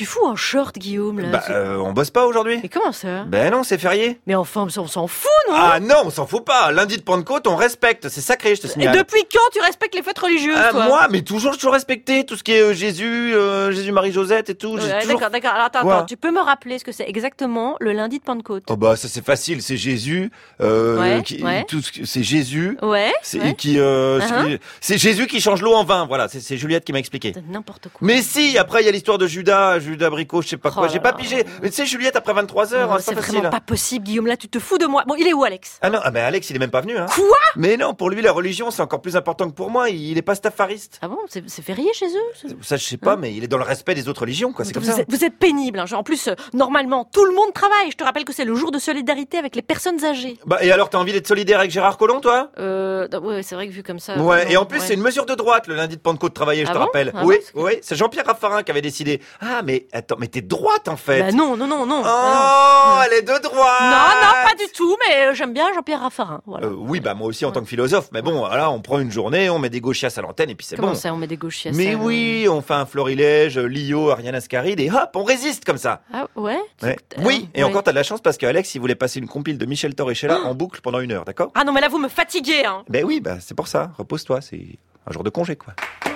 tu fous en short, Guillaume, là? On bosse pas aujourd'hui. Mais comment ça? Ben non, c'est férié. Mais enfin, on s'en fout, non? Ah non, on s'en fout pas. Lundi de Pentecôte, on respecte. C'est sacré, je te Et signale. depuis quand tu respectes les fêtes religieuses, toi? Moi, mais toujours respecté tout ce qui est Jésus, Jésus, Marie, Josette et tout. Ouais, toujours... D'accord. Alors, attends, tu peux me rappeler ce que c'est exactement le lundi de Pentecôte? Oh bah ça c'est facile, c'est Jésus. C'est Jésus. Ouais. C'est Jésus qui change l'eau en vin. Voilà, c'est Juliette qui m'a expliqué. C'est n'importe quoi. Mais si, après il y a l'histoire de Judas Bricot, je sais pas quoi. J'ai pas pigé. Mais tu sais Juliette, après 23h, c'est vraiment pas possible, Guillaume. Là, tu te fous de moi. Bon, il est où, Alex? Ah non, mais Alex, il est même pas venu. Hein. Quoi? Mais non, pour lui, la religion, c'est encore plus important que pour moi. Il est pas stafariste. Ah bon? C'est férié chez eux? Ça, je sais pas, mais il est dans le respect des autres religions, quoi. C'est comme ça. Vous êtes pénible. Hein. En plus, normalement, tout le monde travaille. Je te rappelle que c'est le jour de solidarité avec les personnes âgées. Bah, et alors, t'as envie d'être solidaire avec Gérard Collomb, toi? Ouais, c'est vrai que vu comme ça. Ouais, et en plus, c'est une mesure de droite, le lundi de Pentecôte travailler, je te rappelle. Ah oui, c'est Jean-Pierre Raffarin qui avait décidé. Ah, mais attends, mais t'es de droite, en fait. Bah non. Oh, elle est de droite. Non, pas du tout, mais j'aime bien Jean-Pierre Raffarin. Voilà. Oui, bah moi aussi en tant que philosophe. Mais bon, voilà, on prend une journée, on met des gauchias à l'antenne et puis c'est bon. Comment ça, on met des gauchias? Mais oui, on fait un florilège, Lio, Ariane Ascaride et hop, on résiste comme ça. Ah ouais? Oui, et encore t'as de la chance parce qu'Alex, il voulait passer une compile de Michel Torrechella en boucle pendant 1 heure, d'accord? Ah non, mais là vous me fatiguez, hein. Ben oui, c'est pour ça. Repose-toi, c'est un jour de congé, quoi.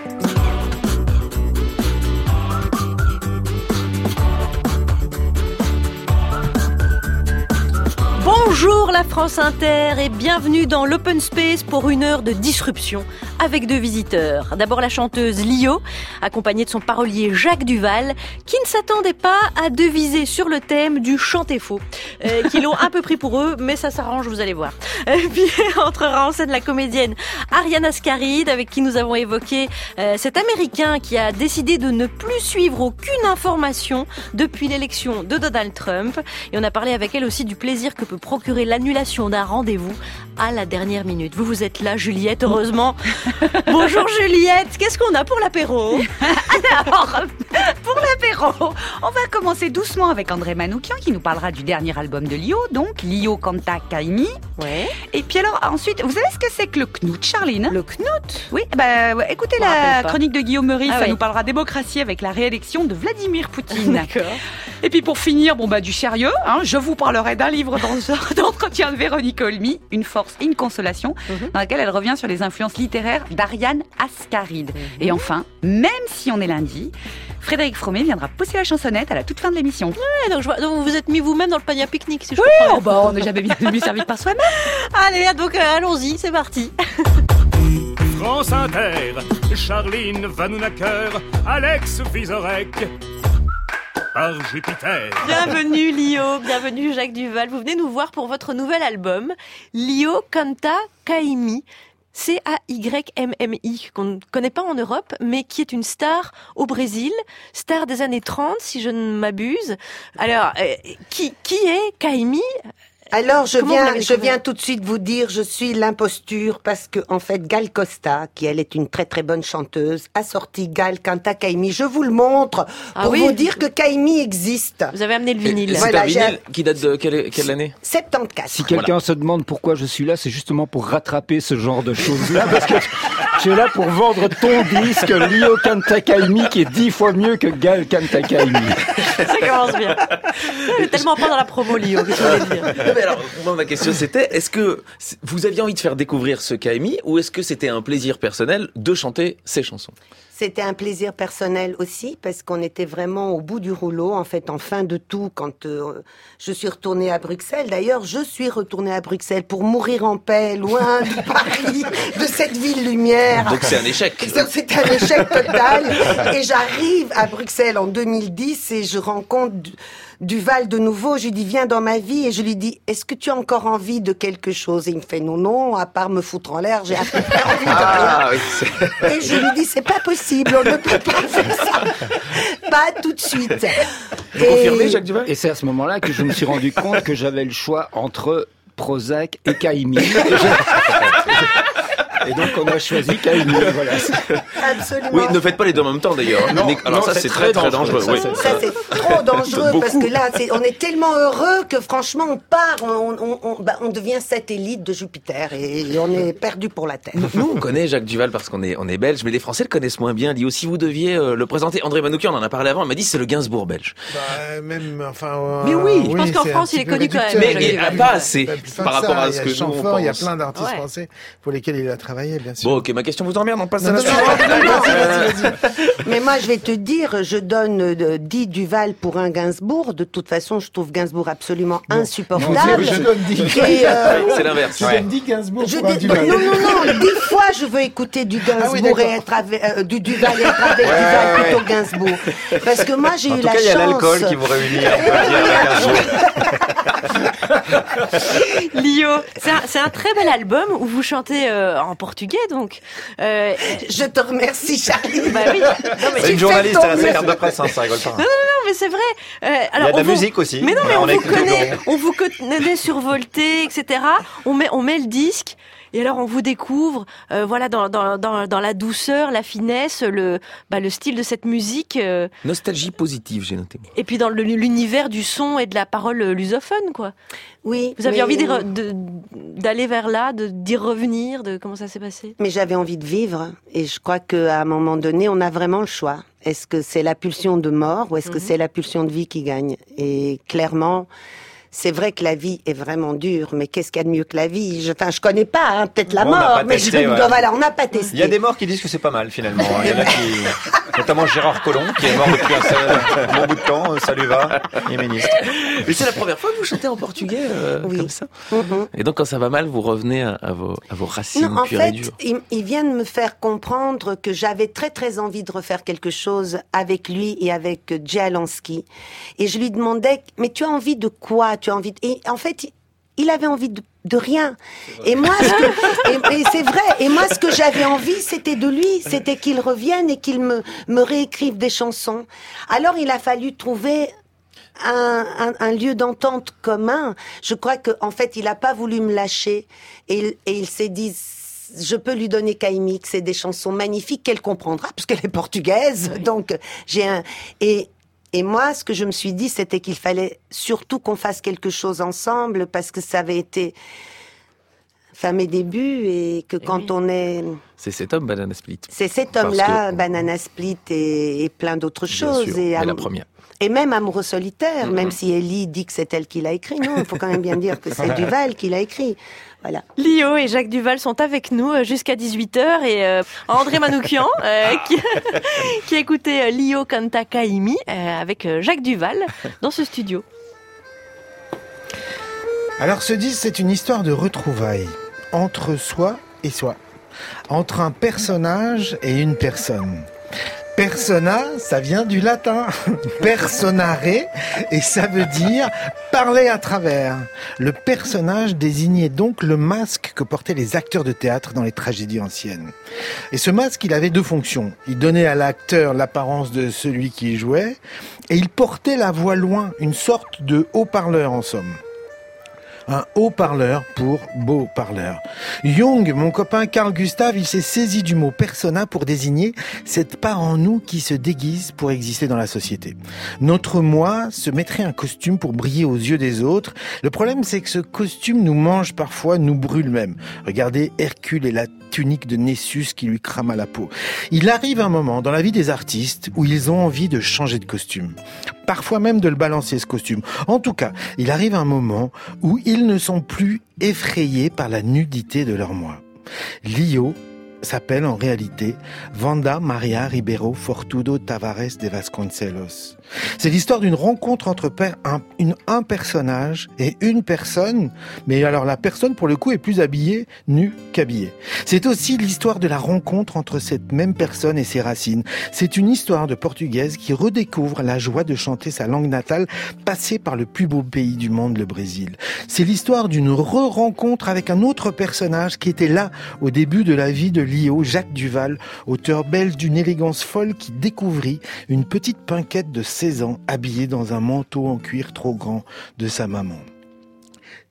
Bonjour la France Inter et bienvenue dans l'Open Space pour 1 heure de disruption avec 2 visiteurs. D'abord la chanteuse Lio, accompagnée de son parolier Jacques Duval, qui ne s'attendait pas à deviser sur le thème du chanter faux, qui l'ont un peu pris pour eux, mais ça s'arrange, vous allez voir. Puis entrera en scène la comédienne Ariane Ascaride, avec qui nous avons évoqué cet Américain qui a décidé de ne plus suivre aucune information depuis l'élection de Donald Trump. Et on a parlé avec elle aussi du plaisir que peut procurer l'annulation d'un rendez-vous à la dernière minute. Vous êtes là, Juliette, heureusement. Bonjour Juliette, qu'est-ce qu'on a pour l'apéro? Alors, pour l'apéro, on va commencer doucement avec André Manoukian qui nous parlera du dernier album de Lio, donc Lio Canta Caymmi. Ouais. Et puis alors, ensuite, vous savez ce que c'est que le Knut, Charline? Le Knut? Oui, écoutez la chronique de Guillaume Meurice, ça nous parlera démocratie avec la réélection de Vladimir Poutine. D'accord. Et puis pour finir, du sérieux, je vous parlerai d'un livre d'entretien de Véronique Olmy, Une force et une consolation, dans laquelle elle revient sur les influences littéraires d'Ariane Ascaride. Et enfin, même si on est lundi, Frédéric Fromet viendra pousser la chansonnette à la toute fin de l'émission. Ouais, donc vous vous êtes mis vous-même dans le panier à pique-nique, si je comprends. On n'est jamais bien mieux servi par soi-même. Allez, donc allons-y, c'est parti. France Inter, Charline Vanhoenacker, Alex Vizorek. Par Jupiter. Bienvenue Lio, bienvenue Jacques Duval. Vous venez nous voir pour votre nouvel album, Lio Canta Caymmi. Caymmi, qu'on ne connaît pas en Europe, mais qui est une star au Brésil, star des années 30, si je ne m'abuse. Alors, qui est Caymmi ? Alors, je viens tout de suite vous dire, je suis l'imposture parce que, en fait, Gal Costa, qui elle est une très très bonne chanteuse, a sorti Gal Canta Caymmi. Je vous le montre pour vous dire que Caymmi existe. Vous avez amené le vinyle. C'est un vinyle qui date de quelle année? 74. Si quelqu'un se demande pourquoi je suis là, c'est justement pour rattraper ce genre de choses-là, parce que tu es là pour vendre ton disque Lio Canta Caymmi, qui est 10 fois mieux que Gal Canta Caymmi. Ça commence bien. Je vais tellement pas dans la promo, Lio, qu'est-ce que vous voulez dire? Mais alors, moi, ma question c'était, est-ce que vous aviez envie de faire découvrir ce Caymmi ou est-ce que c'était un plaisir personnel de chanter ces chansons? C'était un plaisir personnel aussi parce qu'on était vraiment au bout du rouleau, en fait, en fin de tout quand je suis retournée à Bruxelles. D'ailleurs, je suis retournée à Bruxelles pour mourir en paix, loin de Paris, de cette ville lumière. Donc c'est un échec. C'est un échec total. Et j'arrive à Bruxelles en 2010 et je rencontre Duval de nouveau. Je lui dis, viens dans ma vie. Et je lui dis, est-ce que tu as encore envie de quelque chose? Et il me fait, non, à part me foutre en l'air, j'ai à peu près envie de rien. Oui, et je lui dis, c'est pas possible, on ne peut pas faire ça. Pas tout de suite. Vous confirmez, Jacques Duval? Et c'est à ce moment-là que je me suis rendu compte que j'avais le choix entre Prozac et Caymmi. Et donc, on a choisi Caïmi, voilà. Absolument. Oui, ne faites pas les deux en même temps d'ailleurs. Non, Alors non, ça, c'est très dangereux. Ça, Oui. Ça, c'est trop dangereux Beaucoup. parce que là, on est tellement heureux que franchement, on part, on devient satellite de Jupiter et on est perdu pour la Terre. Nous, on connaît Jacques Duval parce qu'on est belge, mais les Français le connaissent moins bien. Lio, si vous deviez le présenter, André Manoukian, on en a parlé avant, il m'a dit c'est le Gainsbourg belge. Mais oui, je pense qu'en c'est France, un il est petit peu connu quand même. réducteur. Mais Jacques Duval. pas assez Plus fin par que rapport ça, à ce que nous on Chamfort, il y a pense. plein d'artistes Ouais. français pour lesquels il a travaillé, bien sûr. Bon, ok, ma question vous emmerde, on passe à Non, la non, suivante. Mais moi, je vais te dire, je donne 10 Duval pour un Gainsbourg. De toute façon, je trouve Gainsbourg absolument insupportable. Je donne 10. Et, C'est l'inverse. Je donne 10 Gainsbourg je pour un dis, Duval. non, 10 fois je veux écouter du Gainsbourg oui, d'accord. et être avec, du Duval et être avec Duval plutôt que Gainsbourg. Parce que moi, j'ai En eu tout la cas, il y a chance. l'alcool qui vous réunit, on peut le dire, avec un jour. Lio, c'est un très bel album où vous chantez en portugais, donc. Je te remercie, Charlie. Bah oui. Non, mais, C'est une journaliste à la carte de presse, hein, ça rigole pas. non, mais c'est vrai. Il y a Alors, de la on vous- musique aussi. Mais non, mais On a écouté on vous connaît survolté, etc. On met le disque. Et alors on vous découvre, voilà, dans la douceur, la finesse, le style de cette musique, Nostalgie positive, j'ai noté. et puis dans l'univers du son et de la parole lusophone, quoi. Oui. Vous aviez mais- envie d'aller vers là, d'y revenir, comment ça s'est passé? Mais j'avais envie de vivre et je crois qu'à un moment donné, on a vraiment le choix. Est-ce que c'est la pulsion de mort ou est-ce que c'est la pulsion de vie qui gagne? Et clairement, c'est vrai que la vie est vraiment dure, mais qu'est-ce qu'il y a de mieux que la vie? Je connais pas, hein, peut-être la On n'a mort, pas mais testé, ouais. voilà, on n'a pas testé. Il y a des morts qui disent que c'est pas mal finalement. Il y en a qui, notamment Gérard Collomb, qui est mort depuis un bon bout de temps. Ça lui va, il est ministre. Mais c'est la première fois que vous chantez en portugais Oui. comme ça. Mhm. Et donc quand ça va mal, vous revenez à vos racines Non, en pures et fait, dures. il vient de me faire comprendre que j'avais très très envie de refaire quelque chose avec lui et avec Jay Alansky. Et je lui demandais, mais tu as envie de quoi? Tu as envie de... Et en fait, il avait envie de rien. Et moi, et c'est vrai. Et moi, ce que j'avais envie, c'était de lui. C'était qu'il revienne et qu'il me réécrive des chansons. Alors, il a fallu trouver un lieu d'entente commun. Je crois que, en fait, il a pas voulu me lâcher. Et il s'est dit, je peux lui donner Caïmi, que c'est des chansons magnifiques qu'elle comprendra, puisqu'elle est portugaise. Oui. Donc, et moi, ce que je me suis dit, c'était qu'il fallait surtout qu'on fasse quelque chose ensemble, parce que ça avait été mes débuts, et que quand on est... C'est cet homme, Banana Split. C'est cet Parce homme-là, que- Banana Split et plein d'autres Bien choses. sûr, et mais la première. Et même Amoureux solitaire, même si Ellie dit que c'est elle qui l'a écrit. Non, il faut quand même bien dire que c'est Duval qui l'a écrit. Voilà. Lio et Jacques Duval sont avec nous jusqu'à 18h et André Manoukian qui a écouté Lio Canta Caïmi avec Jacques Duval dans ce studio. Alors ce disque, c'est une histoire de retrouvailles entre soi et soi, entre un personnage et une personne. Persona, ça vient du latin, personare, et ça veut dire parler à travers. Le personnage désignait donc le masque que portaient les acteurs de théâtre dans les tragédies anciennes. Et ce masque, il avait deux fonctions. Il donnait à l'acteur l'apparence de celui qui jouait, et il portait la voix loin, une sorte de haut-parleur en somme. Un haut-parleur pour beau parleur. Jung, mon copain Carl Gustav, il s'est saisi du mot persona pour désigner cette part en nous qui se déguise pour exister dans la société. Notre moi se mettrait un costume pour briller aux yeux des autres. Le problème, c'est que ce costume nous mange parfois, nous brûle même. Regardez Hercule et la tunique de Nessus qui lui crama la peau. Il arrive un moment dans la vie des artistes où ils ont envie de changer de costume. Parfois même de le balancer, ce costume. En tout cas, il arrive un moment où ils ne sont plus effrayés par la nudité de leur moi. Lio s'appelle en réalité Wanda Maria Ribeiro Fortudo Tavares de Vasconcelos. C'est l'histoire d'une rencontre entre un personnage et une personne, mais alors la personne pour le coup est plus habillée nue qu'habillée. C'est aussi l'histoire de la rencontre entre cette même personne et ses racines. C'est une histoire de Portugaise qui redécouvre la joie de chanter sa langue natale passée par le plus beau pays du monde, le Brésil. C'est l'histoire d'une re-rencontre avec un autre personnage qui était là au début de la vie de Lio, Jacques Duval, auteur belge d'une élégance folle qui découvrit une petite pinquette de 16 ans habillée dans un manteau en cuir trop grand de sa maman.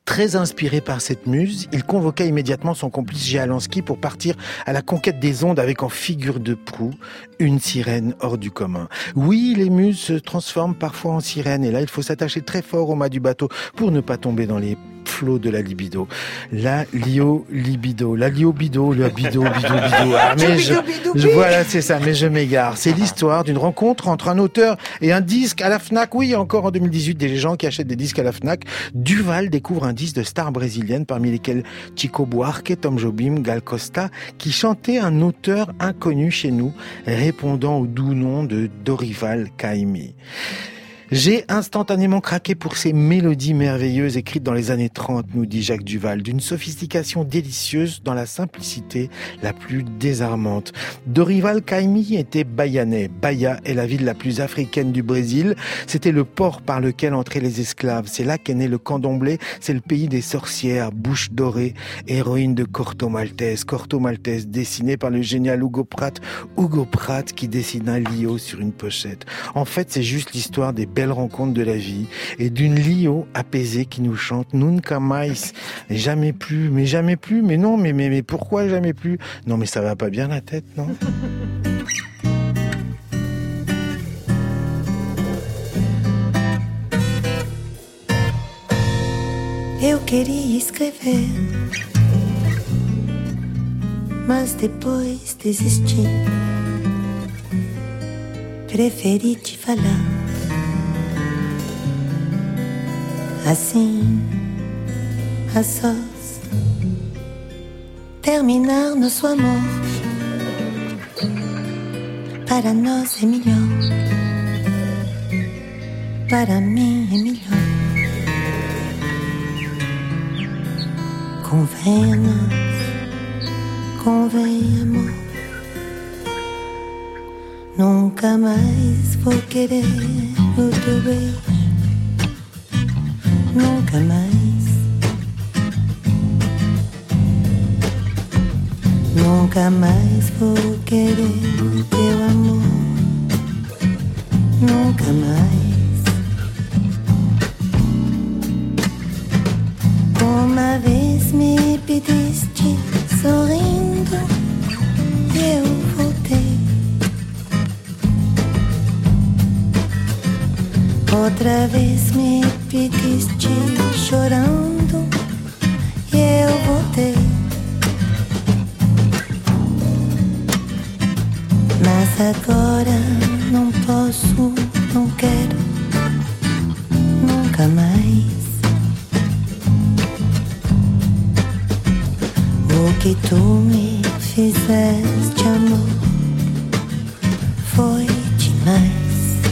Très inspiré par cette muse, il convoqua immédiatement son complice Jealansky pour partir à la conquête des ondes avec en figure de proue une sirène hors du commun. Oui, les muses se transforment parfois en sirènes et là, il faut s'attacher très fort au mât du bateau pour ne pas tomber dans les flots de la libido. La libido, la liobido, le bido. Ah, mais voilà, c'est ça, mais je m'égare. C'est l'histoire d'une rencontre entre un auteur et un disque à la Fnac. Oui, encore en 2018, des gens qui achètent des disques à la Fnac. Duval découvre un disque de stars brésiliennes, parmi lesquelles Chico Buarque, Tom Jobim, Gal Costa, qui chantait un auteur inconnu chez nous, répondant au doux nom de Dorival Caymmi. J'ai instantanément craqué pour ces mélodies merveilleuses écrites dans les années 30, nous dit Jacques Duval, d'une sophistication délicieuse dans la simplicité la plus désarmante. Dorival Caymmi était bahianais. Bahia est la ville la plus africaine du Brésil. C'était le port par lequel entraient les esclaves. C'est là qu'est né le candomblé. C'est le pays des sorcières, bouche dorée, héroïne de Corto Maltese. Corto Maltese, dessiné par le génial Hugo Pratt. Hugo Pratt qui dessina Lio sur une pochette. En fait, c'est juste l'histoire des belles rencontres de la vie et d'une Lio apaisée qui nous chante Nunca mais, jamais plus, mais non, mais pourquoi jamais plus? Non, mais ça va pas bien la tête, non? Eu queria escrever, mas depois desisti. Preferi te falar. Assim, a sós, terminar nosso amor. Para nós é melhor, para mim é melhor. Convenha-nos, convém amor. Nunca mais vou querer o teu beijo. Nunca mais, nunca mais vou querer o teu amor. Nunca mais. Uma vez me pediste sorrindo e eu voltei. Outra vez me pediste chorando e eu voltei. Mas agora não posso, não quero, nunca mais. O que tu me fizeste, amor, foi demais.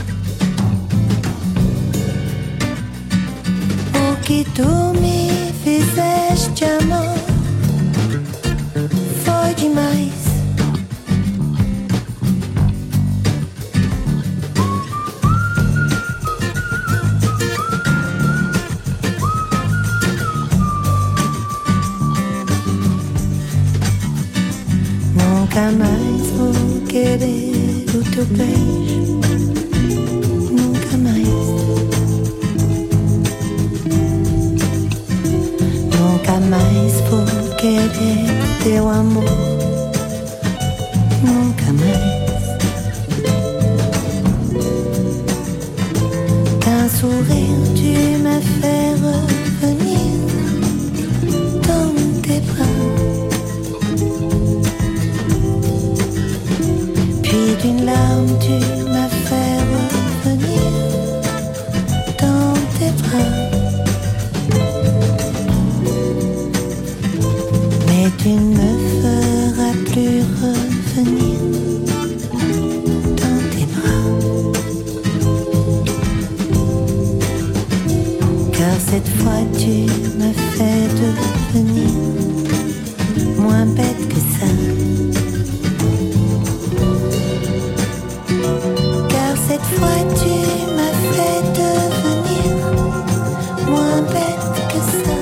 Que tu me fizeste, amor, foi demais. Nunca mais vou querer o teu beijo. Nunca mais. Nunca mais vou querer teu amor. Nunca mais. Qu'un sourire tu me fais revenir dans tes bras. Puis d'une larme tu me fais revenir dans tes bras. Mais tu ne me feras plus revenir dans tes bras. Car cette fois tu me fais devenir moins bête que ça. Car cette fois tu me fais devenir moins bête que ça.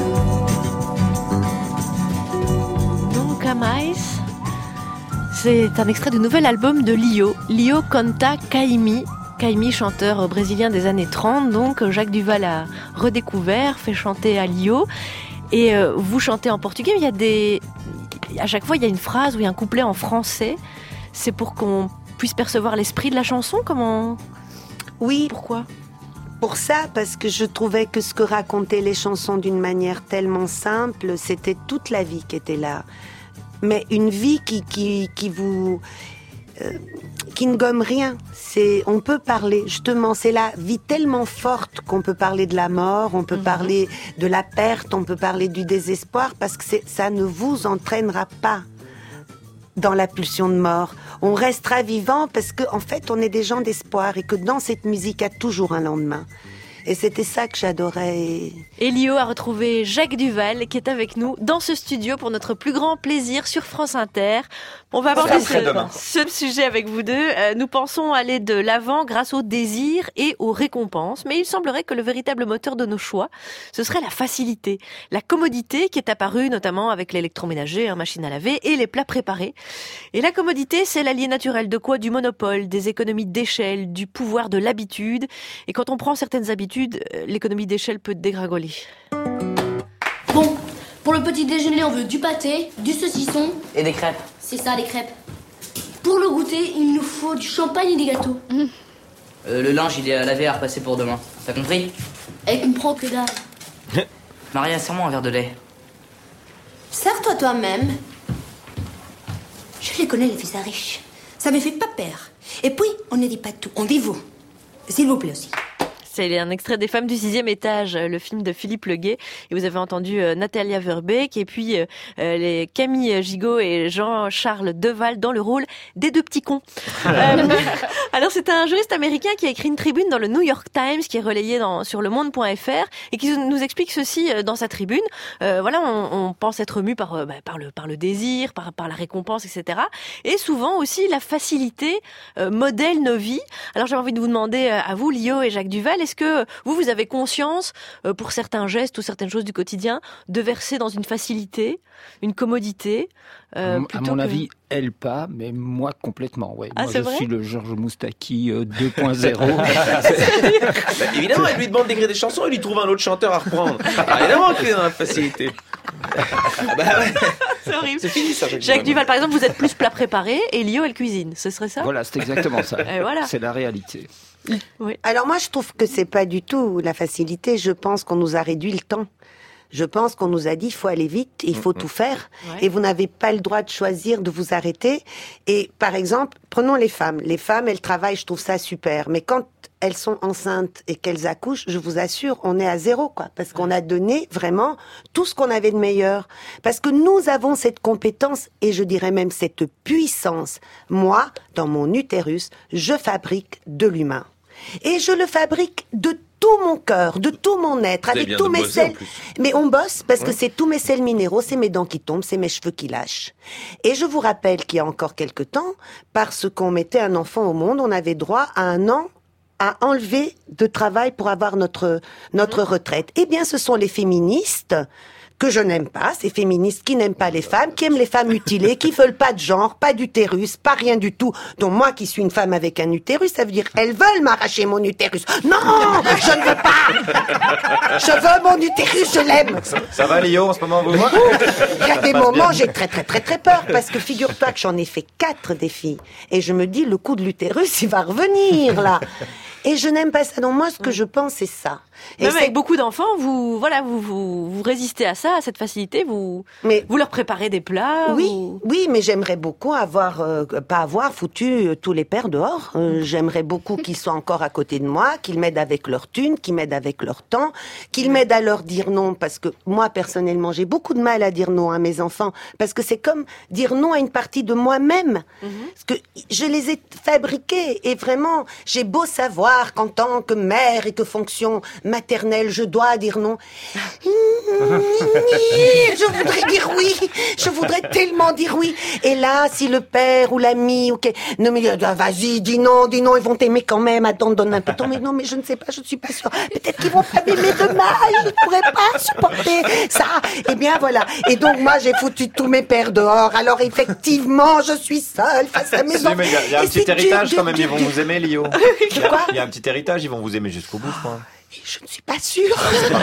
C'est un extrait du nouvel album de Lio Canta Caymmi. Caymmi, chanteur brésilien des années 30, donc Jacques Duvall a redécouvert, fait chanter à Lio. Et vous chantez en portugais, mais à chaque fois il y a une phrase ou il y a un couplet en français. C'est pour qu'on puisse percevoir l'esprit de la chanson, comment? Oui. Pourquoi? Pour ça, parce que je trouvais que ce que racontaient les chansons d'une manière tellement simple, c'était toute la vie qui était là. Mais une vie qui ne gomme rien. On peut parler, justement, c'est la vie tellement forte qu'on peut parler de la mort, on peut parler de la perte, on peut parler du désespoir, parce que ça ne vous entraînera pas dans la pulsion de mort. On restera vivant parce qu'en fait, on est des gens d'espoir et que dans cette musique, il y a toujours un lendemain. Et c'était ça que j'adorais. Et Lio a retrouvé Jacques Duvall qui est avec nous dans ce studio pour notre plus grand plaisir sur France Inter. On va aborder ce sujet avec vous deux. Nous pensons aller de l'avant grâce au désir et aux récompenses. Mais il semblerait que le véritable moteur de nos choix, ce serait la facilité, la commodité qui est apparue notamment avec l'électroménager, machine à laver et les plats préparés. Et la commodité, c'est l'allié naturel de quoi? Du monopole, des économies d'échelle, du pouvoir de l'habitude. Et quand on prend certaines habitudes, l'économie d'échelle peut dégringoler. Bon, pour le petit déjeuner, on veut du pâté, du saucisson... Et des crêpes. C'est ça, des crêpes. Pour le goûter, il nous faut du champagne et des gâteaux. Le linge, il est à laver à repasser pour demain. T'as compris? Elle comprend que dalle. Maria, serre-moi un verre de lait. Sers-toi toi-même. Je les connais, les fils à riches. Ça me fait pas peur. Et puis, on ne dit pas tout, on dit vous. S'il vous plaît aussi. C'est un extrait des Femmes du 6e étage, le film de Philippe Leguet. Et vous avez entendu Natalia Verbeek et puis les Camille Gigot et Jean-Charles Deval dans le rôle des deux petits cons. Alors c'est un juriste américain qui a écrit une tribune dans le New York Times qui est relayée sur lemonde.fr et qui nous explique ceci dans sa tribune. Voilà, on pense être mu par le désir, par la récompense, etc. Et souvent aussi la facilité modèle nos vies. Alors j'ai envie de vous demander à vous, Lio et Jacques Duvall, est-ce que vous avez conscience, pour certains gestes ou certaines choses du quotidien, de verser dans une facilité, une commodité À mon avis, elle pas, mais moi complètement. Ouais. Ah, moi, c'est je vrai suis le Georges Moustaki 2.0. Évidemment, elle lui demande d'écrire des chansons, il lui trouve un autre chanteur à reprendre. Évidemment qu'il est dans la facilité. C'est horrible. C'est fini ça. Jacques Duvall, par exemple, vous êtes plus plat préparé et Lio, elle cuisine. Ce serait ça? Voilà, c'est exactement ça. Voilà. C'est la réalité. Oui. Alors moi, je trouve que c'est pas du tout la facilité. Je pense qu'on nous a réduit le temps. Je pense qu'on nous a dit il faut aller vite, il faut tout faire, et vous n'avez pas le droit de choisir de vous arrêter. Et par exemple, prenons les femmes. Les femmes, elles travaillent, je trouve ça super. Mais quand elles sont enceintes et qu'elles accouchent, je vous assure, on est à zéro, quoi. Parce qu'on a donné vraiment tout ce qu'on avait de meilleur. Parce que nous avons cette compétence, et je dirais même cette puissance. Moi, dans mon utérus, je fabrique de l'humain. Et je le fabrique de tout mon cœur, de tout mon être, avec tous mes sels. Mais on bosse parce que c'est tous mes sels minéraux, c'est mes dents qui tombent, c'est mes cheveux qui lâchent. Et je vous rappelle qu'il y a encore quelque temps, parce qu'on mettait un enfant au monde, on avait droit à 1 an à enlever de travail pour avoir notre retraite. Eh bien, ce sont les féministes que je n'aime pas, ces féministes qui n'aiment pas les femmes, qui aiment les femmes mutilées, qui veulent pas de genre, pas d'utérus, pas rien du tout. Donc moi qui suis une femme avec un utérus, ça veut dire elles veulent m'arracher mon utérus. Non, je ne veux pas. Je veux mon utérus, je l'aime. Ça va Lio en ce moment vous? Il y a des moments, j'ai très peur parce que figure-toi que j'en ai fait 4 des filles et je me dis le coup de l'utérus, il va revenir là. Et je n'aime pas ça. Donc moi, ce que je pense, c'est ça. Et même avec beaucoup d'enfants, vous résistez à ça, à cette facilité. Vous leur préparez des plats. Oui, mais j'aimerais beaucoup pas avoir foutu tous les pères dehors. J'aimerais beaucoup qu'ils soient encore à côté de moi, qu'ils m'aident avec leur thune, qu'ils m'aident avec leur temps, qu'ils m'aident à leur dire non, parce que moi personnellement, j'ai beaucoup de mal à dire non à mes enfants, parce que c'est comme dire non à une partie de moi-même, parce que je les ai fabriqués et vraiment, j'ai beau savoir qu'en tant que mère et que fonction maternelle, je dois dire non. venir, je voudrais dire oui, je voudrais tellement dire oui. Et là, si le père ou l'ami, non mais vas-y, dis non, ils vont t'aimer quand même, attends, donne un peu de temps, mais non, mais je ne sais pas, je ne suis pas sûre. Peut-être qu'ils vont pas m'aimer demain, je ne pourrais pas supporter ça. Eh bien voilà, et donc moi j'ai foutu tous mes pères dehors, alors effectivement, je suis seule face à mes enfants. Mais il y a un petit héritage quand même, ils vont vous aimer, Lio. Quoi ? Il y a un petit héritage, ils vont vous aimer jusqu'au bout, je crois. Je ne suis pas sûre.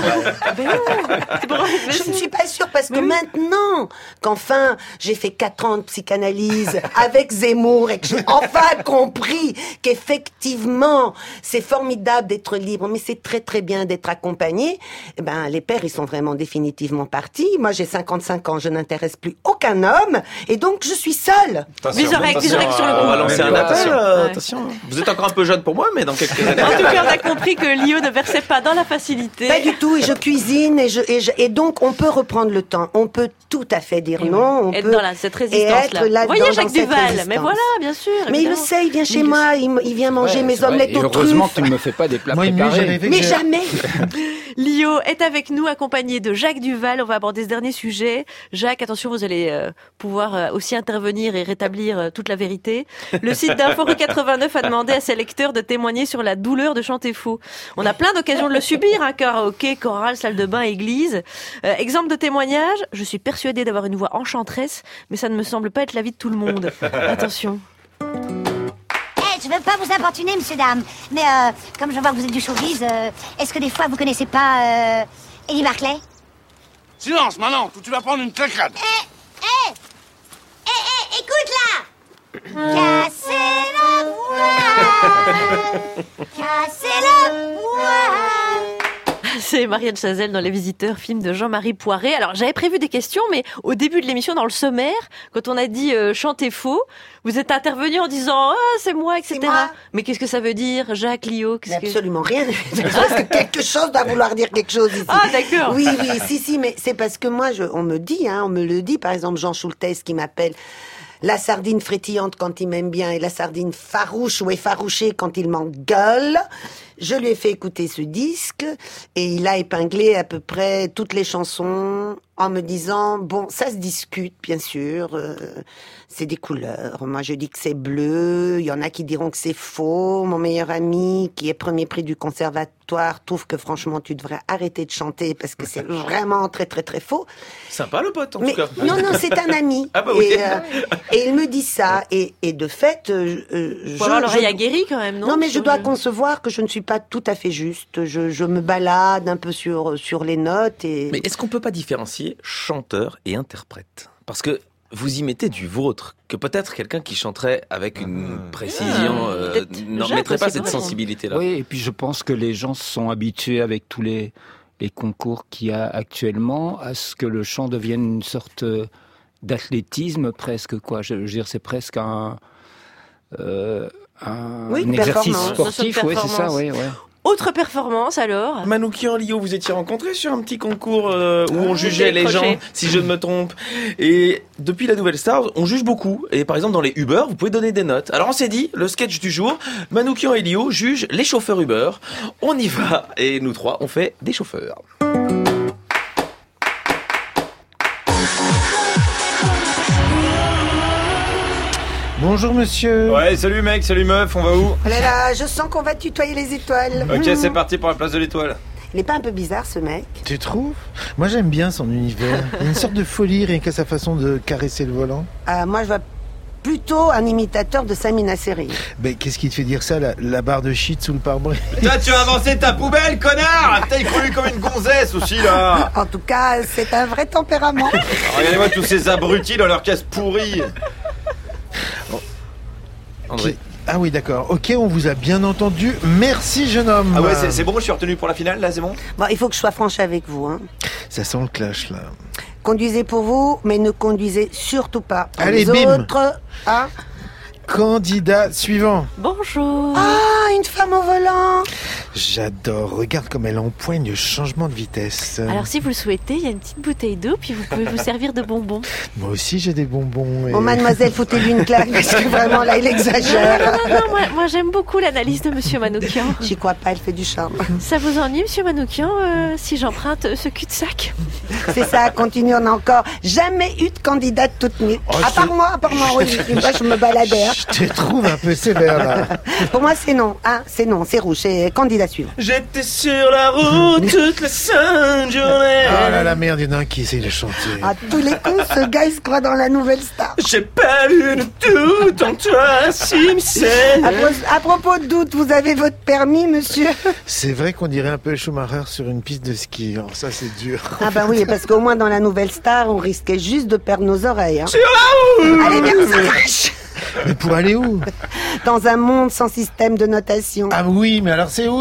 Je ne suis pas sûre parce que maintenant, qu'enfin j'ai fait 4 ans de psychanalyse avec Zemmour et que j'ai enfin compris qu'effectivement c'est formidable d'être libre, mais c'est très très bien d'être accompagné. Eh ben les pères ils sont vraiment définitivement partis. Moi j'ai 55 ans, je n'intéresse plus aucun homme et donc je suis seule. Vizorek sur le coup. On va lancer un appel. Attention. Vous êtes encore un peu jeune pour moi, mais dans quelques années. En tout cas, on a compris que Lio ne versait pas dans la facilité. Pas du tout, et je cuisine, et donc on peut reprendre le temps. On peut tout à fait dire non. On être peut dans cette résistance-là. Vous voyez Jacques Duval, mais voilà, bien sûr. Mais il le sait, il vient chez moi, il vient manger mes omelettes aux truffes. Heureusement que tu ne me fais pas des plats préparés. Mais jamais. Lio est avec nous, accompagné de Jacques Duval. On va aborder ce dernier sujet. Jacques, attention, vous allez pouvoir aussi intervenir et rétablir toute la vérité. Le site d'Info Rue 89 a demandé à ses lecteurs de témoigner sur la douleur de chanter faux. On a plein d'occasions de le subir, hein, karaoké, chorale, salle de bain, église. Exemple de témoignage, je suis persuadée d'avoir une voix enchanteresse, mais ça ne me semble pas être l'avis de tout le monde. Attention. Je veux pas vous importuner, monsieur, dame, mais comme je vois que vous êtes du showbiz, est-ce que des fois vous connaissez pas Eddie Barclay? Silence, maintenant, ou tu vas prendre une claquade. Écoute là! Cassez la voix! Cassez la voix! C'est Marianne Chazelle dans Les Visiteurs, film de Jean-Marie Poiré. Alors, j'avais prévu des questions, mais au début de l'émission, dans le sommaire, quand on a dit chanter faux, vous êtes intervenu en disant c'est moi, etc. Moi. Mais qu'est-ce que ça veut dire, Jacques, Lio? Absolument rien. Parce que quelque chose doit vouloir dire quelque chose ici. Ah, d'accord. Oui, si, mais c'est parce que moi, on me le dit, par exemple, Jean Schultes qui m'appelle la sardine frétillante quand il m'aime bien et la sardine farouche ou effarouchée quand il m'engueule. Je lui ai fait écouter ce disque et il a épinglé à peu près toutes les chansons en me disant, bon, ça se discute, bien sûr, c'est des couleurs. Moi, je dis que c'est bleu, il y en a qui diront que c'est faux. Mon meilleur ami, qui est premier prix du conservatoire, trouve que franchement, tu devrais arrêter de chanter parce que c'est vraiment très, très, très faux. Sympa le pote, en tout cas. Non, c'est un ami. Ah bah oui. Et il me dit ça. Et de fait, faut avoir l'oreille aguerrie quand même, non? Non, mais je dois concevoir que je ne suis pas tout à fait juste. Je me balade un peu sur les notes et... Mais est-ce qu'on peut pas différencier chanteur et interprète? Parce que vous y mettez du vôtre, que peut-être quelqu'un qui chanterait avec une précision n'en mettrait pas cette sensibilité-là. Oui, et puis je pense que les gens sont habitués avec tous les concours qu'il y a actuellement à ce que le chant devienne une sorte d'athlétisme presque, quoi. Je veux dire, c'est presque un exercice sportif, oui, c'est ça, oui. Autre performance alors? Manoukian, Lio, vous étiez rencontrés sur un petit concours où on jugeait les gens, si je ne me trompe. Et depuis la Nouvelle Star, on juge beaucoup. Et par exemple, dans les Uber, vous pouvez donner des notes. Alors on s'est dit, le sketch du jour, Manoukian et Lio jugent les chauffeurs Uber. On y va. Et nous trois, on fait des chauffeurs. Bonjour monsieur. Ouais, salut mec, salut meuf, on va où? Oh là là, je sens qu'on va tutoyer les étoiles. Ok, c'est parti pour la place de l'étoile. Il est pas un peu bizarre ce mec? Tu trouves? Moi j'aime bien son univers. Il y a une sorte de folie rien qu'à sa façon de caresser le volant. Moi je vois plutôt un imitateur de Samina Seri. Ben qu'est-ce qui te fait dire ça, la barre de shit sous le pare-brise? Toi tu as avancé ta poubelle, connard! T'as cru comme une gonzesse aussi là! En tout cas, c'est un vrai tempérament. Regardez-moi tous ces abrutis dans leur caisse pourrie! André. Ah oui, d'accord. Ok, on vous a bien entendu. Merci, jeune homme. Ah ouais, c'est bon, je suis retenu pour la finale, là, c'est bon? Bon, il faut que je sois franche avec vous, hein. Ça sent le clash, là. Conduisez pour vous, mais ne conduisez surtout pas pour Allez, les bim. autres. Hein? Candidat suivant. Bonjour. Ah, une femme au volant. J'adore. Regarde comme elle empoigne le changement de vitesse. Alors si vous le souhaitez, il y a une petite bouteille d'eau, puis vous pouvez vous servir de bonbons. Moi aussi j'ai des bonbons. Bon, mademoiselle, foutez-lui une claque, parce que vraiment, là, il exagère. Non, moi j'aime beaucoup l'analyse de Monsieur Manoukian. J'y crois pas, elle fait du charme. Ça vous ennuie, Monsieur Manoukian, si j'emprunte ce cul-de-sac? C'est ça, continue, on n'a encore jamais eu de candidate toute nue. À part moi, oui, une fois je me baladais. Je te trouve un peu sévère, là. Pour moi, c'est non, c'est rouge, c'est candidat suivant. J'étais sur la route toute la sainte journée. Ah là, la merde, il y en a un qui essaye de chanter. À tous les coups, ce gars, il se croit dans la nouvelle star. J'ai pas eu de doute en toi, Simpson. À propos de doute, vous avez votre permis, monsieur? C'est vrai qu'on dirait un peu Schumacher sur une piste de ski. Alors ça, c'est dur. Ah bah oui, parce qu'au moins dans la nouvelle star, on risquait juste de perdre nos oreilles. Sur la route. Allez, bien, ça marche. Mais pour aller où? Dans un monde sans système de notation. Ah oui, mais alors c'est où?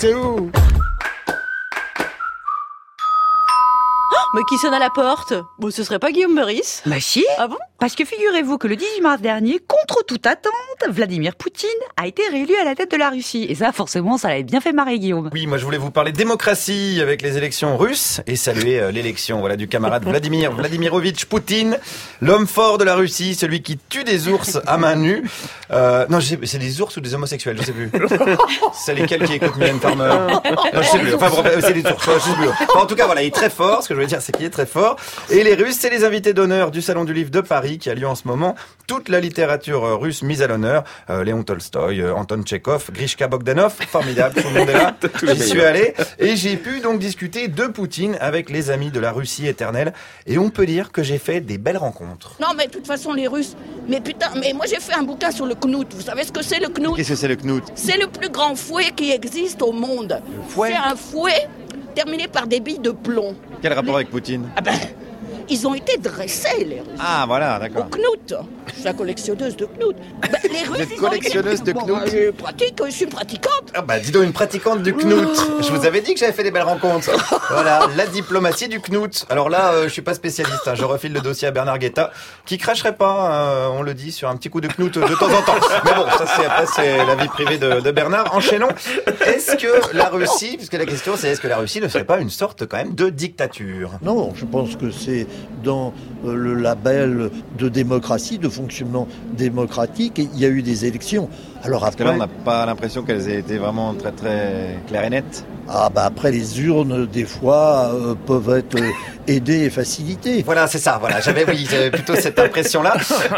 Mais qui sonne à la porte? Bon, ce serait pas Guillaume Meurice? Bah si. Ah bon? Parce que figurez-vous que le 18 mars dernier, contre toute attente, Vladimir Poutine a été réélu à la tête de la Russie. Et ça, forcément, ça l'avait bien fait marrer, Guillaume. Oui, moi je voulais vous parler démocratie avec les élections russes et saluer l'élection du camarade Vladimir Vladimirovitch Poutine, l'homme fort de la Russie, celui qui tue des ours à main nue. Non, c'est des ours ou des homosexuels, je sais plus. C'est lesquels qui écoutent Mylène Farmer? Non, je sais plus. Enfin, c'est des ours, je sais plus. Enfin, en tout cas, voilà, il est très fort. Ce que je veux dire, c'est qu'il est très fort. Et les Russes, c'est les invités d'honneur du Salon du Livre de Paris qui a lieu en ce moment. Toute la littérature russe mise à l'honneur. Léon Tolstoï, Anton Tchekhov, Grishka Bogdanov, formidable, tout le monde est là. J'y suis allé et j'ai pu donc discuter de Poutine avec les amis de la Russie éternelle. Et on peut dire que j'ai fait des belles rencontres. Non, mais de toute façon, les Russes... Mais putain, mais moi j'ai fait un bouquin sur le Knut. Vous savez ce que c'est le Knut? Qu'est-ce que c'est le Knut? C'est le plus grand fouet qui existe au monde. Le fouet? C'est un fouet terminé par des billes de plomb. Quel rapport avec Poutine? Ah ben, ils ont été dressés, les Russes. Ah, voilà, d'accord. Au Knut. Je suis la collectionneuse de Knut. Ben, les Russes, Vous êtes collectionneuse de Knut? Bon, je suis pratiquante. Ah bah dis donc, une pratiquante du Knut. Je vous avais dit que j'avais fait des belles rencontres. Voilà, la diplomatie du Knut. Alors là, je suis pas spécialiste, je refile le dossier à Bernard Guetta, qui cracherait pas, on le dit, sur un petit coup de Knut de temps en temps. Mais bon, ça c'est la vie privée de Bernard. Enchaînons. Est-ce que la Russie, puisque la question c'est est-ce que la Russie ne serait pas une sorte quand même de dictature? Non, je pense que c'est dans le label de démocratie, de fonctionnement démocratique, et il y a eu des élections. Alors après, parce que là, on n'a pas l'impression qu'elles aient été vraiment très très claires et nettes. Ah bah après, les urnes, des fois, peuvent être aidées et facilitées. Voilà, c'est ça, voilà. J'avais plutôt cette impression-là.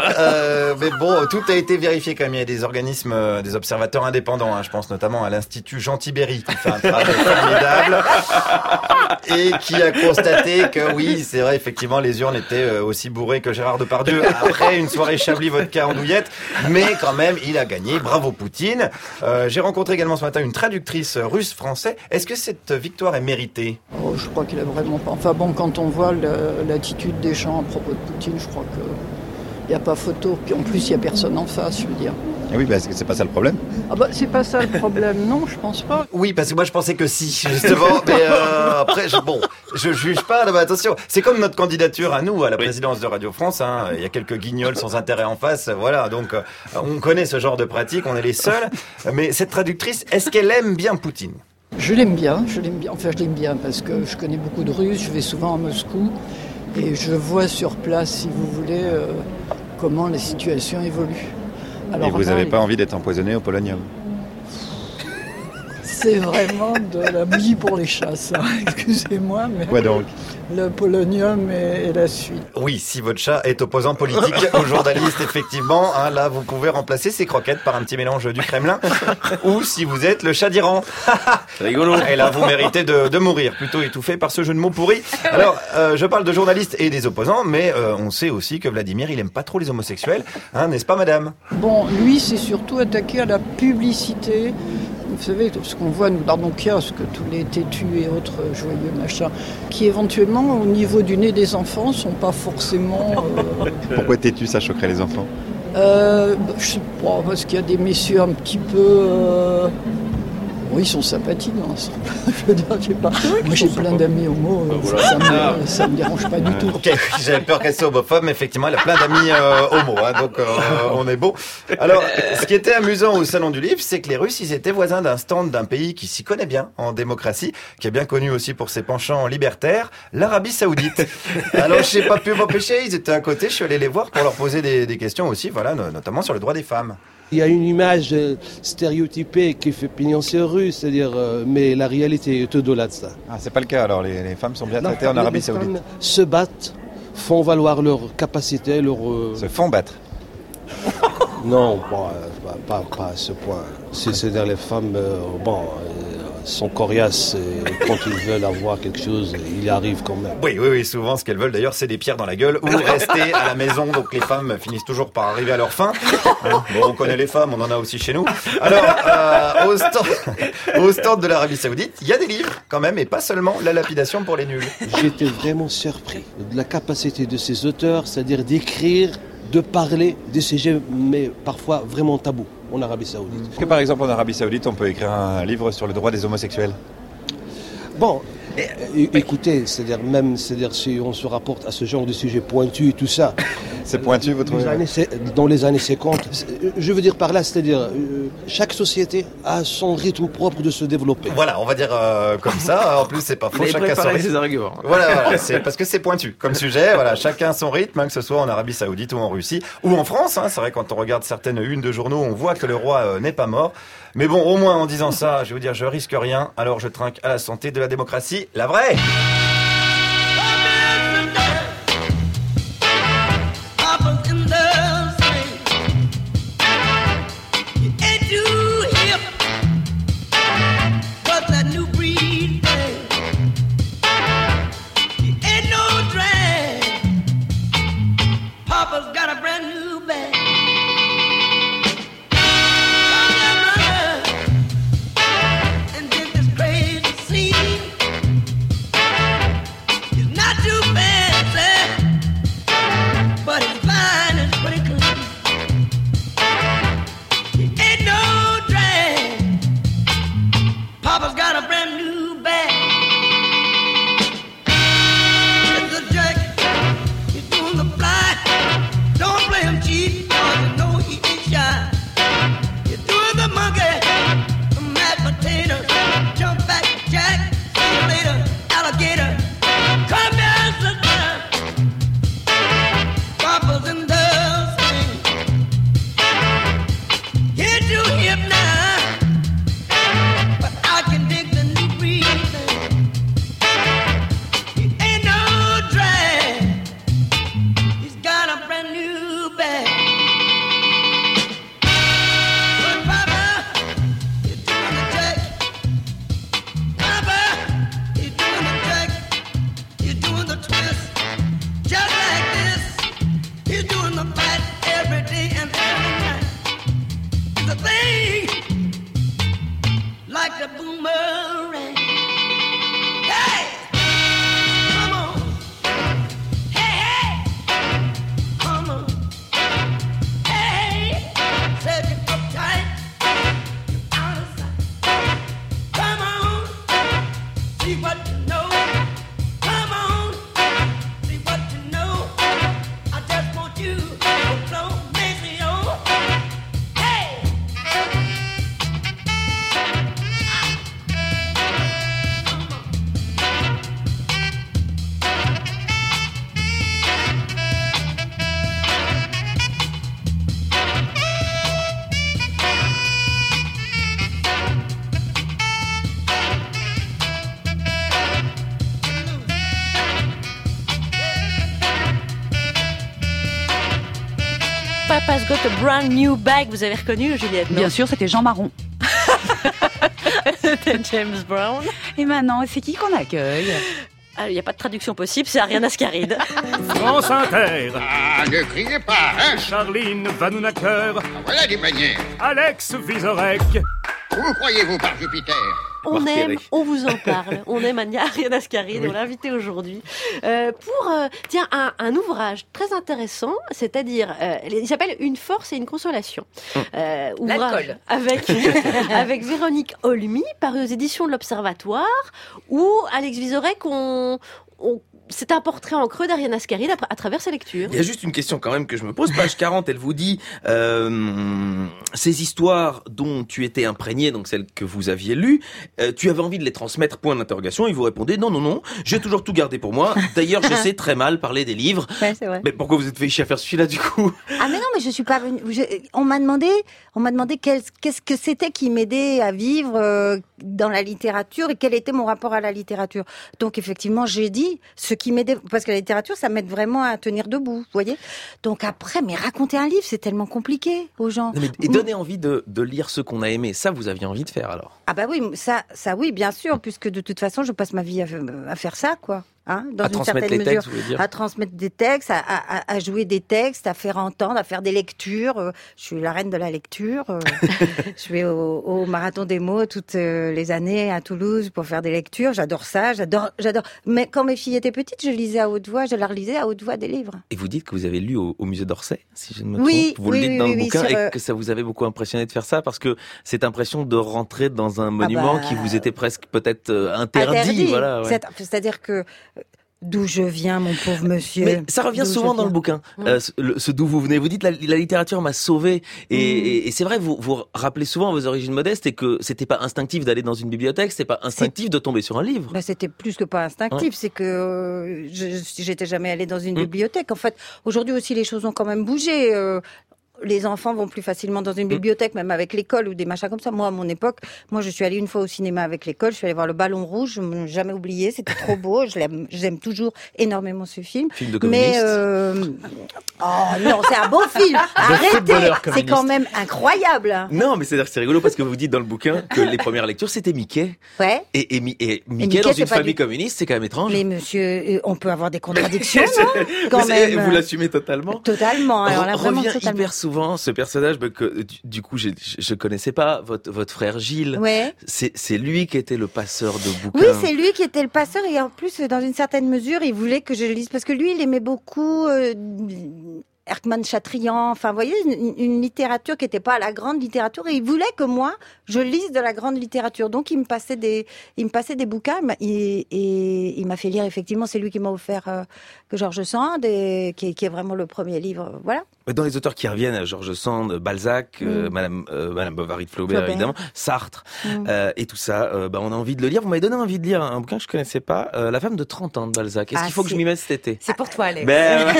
Mais bon, tout a été vérifié quand même. Il y a des organismes, des observateurs indépendants. Je pense notamment à l'Institut Jean Tibéry, qui fait un travail formidable et qui a constaté que oui, c'est vrai, effectivement, les urnes étaient aussi bourrées que Gérard Depardieu après une soirée Chablis vodka andouillette. Mais quand même, il a gagné. Bravo Poutine. J'ai rencontré également ce matin une traductrice russe-français. Est-ce que cette victoire est méritée? Oh, je crois qu'il a vraiment pas. Enfin bon, quand on voit l'attitude des gens à propos de Poutine, je crois qu'il n'y a pas photo. Puis en plus, il n'y a personne en face, je veux dire. Et oui, parce que c'est pas ça le problème. Ah bah c'est pas ça le problème, non, je pense pas. Oui, parce que moi je pensais que si, justement. Mais après, je juge pas. Mais attention, c'est comme notre candidature à nous, à la présidence de Radio France. Il y a quelques guignols sans intérêt en face. Voilà, donc on connaît ce genre de pratique, on est les seuls. Mais cette traductrice, est-ce qu'elle aime bien Poutine? Je l'aime bien. Enfin, je l'aime bien parce que je connais beaucoup de Russes, je vais souvent à Moscou et je vois sur place, si vous voulez, comment la situation évolue. Alors, et vous n'avez pas envie d'être empoisonné au polonium? C'est vraiment de la bouillie pour les chats, ça. Excusez-moi, mais... Quoi donc? Le polonium et la suite. Oui, si votre chat est opposant politique aux journalistes, effectivement, là, vous pouvez remplacer ces croquettes par un petit mélange du Kremlin. Ou si vous êtes le chat d'Iran. C'est rigolo. Et là, vous méritez de mourir, plutôt étouffé par ce jeu de mots pourri. Alors, je parle de journalistes et des opposants, mais on sait aussi que Vladimir, il aime pas trop les homosexuels, n'est-ce pas, madame? Bon, lui, c'est surtout attaqué à la publicité. Vous savez, ce qu'on voit dans nos kiosques, tous les têtus et autres joyeux machins, qui éventuellement, au niveau du nez des enfants, sont pas forcément... Pourquoi têtus, ça choquerait les enfants? Je sais pas, parce qu'il y a des messieurs un petit peu... Oui, ils sont sympathiques dans l'ensemble. Je veux dire, moi j'ai plein d'amis homo, ça me dérange pas du tout. Ok, j'avais peur qu'elle soit homophobe, mais effectivement, elle a plein d'amis homo, hein, donc on est bon. Alors, ce qui était amusant au Salon du Livre, c'est que les Russes, ils étaient voisins d'un stand d'un pays qui s'y connaît bien en démocratie, qui est bien connu aussi pour ses penchants libertaires, l'Arabie Saoudite. Alors, je n'ai pas pu m'empêcher, ils étaient à côté, je suis allé les voir pour leur poser des questions aussi, voilà, notamment sur le droit des femmes. Il y a une image stéréotypée qui fait pignon sur rue, c'est-à-dire, mais la réalité est au-delà de ça. Ah, c'est pas le cas alors, les femmes sont bien traitées en Arabie Saoudite. Les femmes se battent, font valoir leur capacité, Se font battre. Non, pas à ce point. C'est-à-dire les femmes, sont coriaces et quand ils veulent avoir quelque chose, ils y arrivent quand même. Oui, souvent ce qu'elles veulent d'ailleurs c'est des pierres dans la gueule ou rester à la maison, donc les femmes finissent toujours par arriver à leur fin. Bon, on connaît les femmes, on en a aussi chez nous. Alors, au stand de l'Arabie Saoudite, il y a des livres quand même et pas seulement la lapidation pour les nuls. J'étais vraiment surpris de la capacité de ces auteurs, c'est-à-dire d'écrire, de parler de sujets, mais parfois vraiment tabous en Arabie Saoudite. Est-ce que par exemple en Arabie Saoudite, on peut écrire un livre sur le droit des homosexuels ? Bon, écoutez, c'est-à-dire si on se rapporte à ce genre de sujet pointu et tout ça. C'est pointu, vous trouvez ? Dans les années 50, je veux dire par là, c'est-à-dire chaque société a son rythme propre de se développer. Voilà, on va dire comme ça. En plus, c'est pas faux. Chacun son rythme. Voilà, c'est parce que c'est pointu comme sujet. Voilà, chacun son rythme, hein, que ce soit en Arabie Saoudite ou en Russie ou en France. Hein, c'est vrai quand on regarde certaines unes de journaux, on voit que le roi n'est pas mort. Mais bon, au moins en disant ça, je vais vous dire, je risque rien. Alors je trinque à la santé de la démocratie, la vraie. Papa's got a brand new bag. Vous avez reconnu, Juliette, non ? Bien sûr, c'était Jean Marron. C'était James Brown. Et maintenant, c'est qui qu'on accueille ? Il n'y a pas de traduction possible, c'est Ariane Ascaride. France Inter. Ah, ne criez pas, hein ? Charline Vanhoenacker. Voilà des manières. Alex Vizorek. Où croyez-vous par Jupiter ? on Marc aime, Perret. on vous en parle. On aime Ariane Ascaride, Oui. on l'a invitée aujourd'hui. Pour un ouvrage très intéressant, c'est-à-dire, il s'appelle Une force et une consolation. Ouvrage L'alcool. avec Véronique Olmy, paru aux éditions de l'Observatoire, où Alex Vizorek, c'est un portrait en creux d'Ariane Ascaride à travers sa lecture. Il y a juste une question quand même que je me pose. Page 40, elle vous dit ces histoires dont tu étais imprégné, donc celles que vous aviez lues, tu avais envie de les transmettre, point d'interrogation, et vous répondez non, j'ai toujours tout gardé pour moi. D'ailleurs, je sais très mal parler des livres. Ouais, c'est vrai. Mais pourquoi vous êtes fait chier à faire celui-là du coup? Ah mais non, mais je suis pas venue. On m'a demandé qu'est-ce que c'était qui m'aidait à vivre dans la littérature et quel était mon rapport à la littérature. Donc effectivement, j'ai dit ce qui m'aidait, parce que la littérature, ça m'aide vraiment à tenir debout, vous voyez. Donc après, mais raconter un livre, c'est tellement compliqué aux gens. Non, mais, et donner envie de lire ce qu'on a aimé, ça vous aviez envie de faire alors? Ah bah oui, ça oui, bien sûr, puisque de toute façon, je passe ma vie à faire ça, quoi. Hein, dans À une transmettre certaine les mesure, textes, vous voulez dire? à transmettre des textes, à jouer des textes, à faire entendre, à faire des lectures. Je suis la reine de la lecture. Je vais au marathon des mots toutes les années à Toulouse pour faire des lectures. J'adore ça, j'adore. Mais quand mes filles étaient petites, je lisais à haute voix, je leur lisais à haute voix des livres. Et vous dites que vous avez lu au musée d'Orsay, si je ne me Oui, trompe. Vous le dites dans le bouquin, sur, et que ça vous avait beaucoup impressionné de faire ça, parce que cette impression de rentrer dans un monument qui vous était presque peut-être interdit. Voilà, ouais. C'est-à-dire que d'où je viens, mon pauvre monsieur. Mais ça revient souvent dans le bouquin, ce d'où vous venez. Vous dites la littérature m'a sauvé, et c'est vrai, vous rappelez souvent vos origines modestes, et que c'était pas instinctif d'aller dans une bibliothèque, c'était pas instinctif de tomber sur un livre. Bah, c'était plus que pas instinctif, Ouais. c'est que j'étais jamais allée dans une bibliothèque. En fait, aujourd'hui aussi, les choses ont quand même bougé. Les enfants vont plus facilement dans une bibliothèque, même avec l'école ou des machins comme ça. Moi, à mon époque, je suis allée une fois au cinéma avec l'école. Je suis allée voir Le Ballon Rouge. Je ne l'ai jamais oublié. C'était trop beau. J'aime toujours énormément ce film. Film de communiste. Oh non, c'est un beau film. Arrêtez. C'est quand même incroyable. Non, mais c'est rigolo parce que vous dites dans le bouquin que les premières lectures c'était Mickey. Ouais. Et Mickey dans une famille communiste, c'est quand même étrange. Mais monsieur, on peut avoir des contradictions, non? Quand même. Vous l'assumez totalement. Totalement. Alors là, vraiment revient totalement. hyper souvent ce personnage que du coup je connaissais pas, votre frère Gilles. Ouais. C'est lui qui était le passeur de bouquins. Oui, c'est lui qui était le passeur, et en plus, dans une certaine mesure, il voulait que je lise, parce que lui, il aimait beaucoup Erckmann Chatrian, enfin, vous voyez, une littérature qui n'était pas la grande littérature, et il voulait que moi, je lise de la grande littérature. Donc, il me passait des bouquins, et il m'a fait lire, effectivement, c'est lui qui m'a offert que George Sand, qui est vraiment le premier livre, voilà. Dans les auteurs qui reviennent, George Sand, Balzac, Madame Bovary de Flaubert, évidemment, Sartre, et tout ça, on a envie de le lire. Vous m'avez donné envie de lire un bouquin que je connaissais pas, La femme de 30 ans de Balzac. Est-ce qu'il faut que je m'y mette cet été? C'est pour toi, Alex.